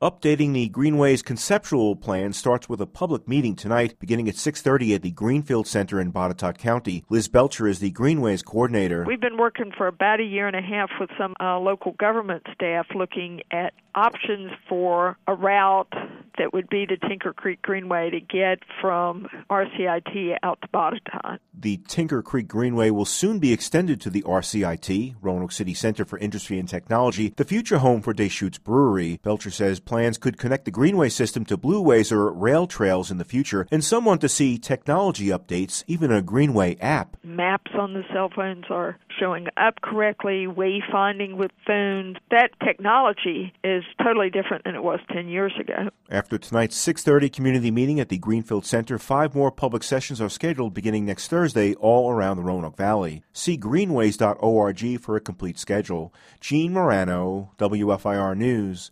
Updating the Greenway's conceptual plan starts with a public meeting tonight, beginning at 6:30 at the Greenfield Center in Botetourt County. Liz Belcher is the Greenway's coordinator. We've been working for about a year and a half with some local government staff looking at options for a route that would be the Tinker Creek Greenway to get from RCIT out to Botetourt. The Tinker Creek Greenway will soon be extended to the RCIT, Roanoke City Center for Industry and Technology, the future home for Deschutes Brewery. Belcher says plans could connect the Greenway system to blueways or rail trails in the future, and some want to see technology updates, even a Greenway app. Maps on the cell phones are showing up correctly, wayfinding with phones. That technology is totally different than it was 10 years ago. After tonight's 6:30 community meeting at the Greenfield Center, 5 more public sessions are scheduled beginning next Thursday all around the Roanoke Valley. See greenways.org for a complete schedule. Gene Morano, WFIR News.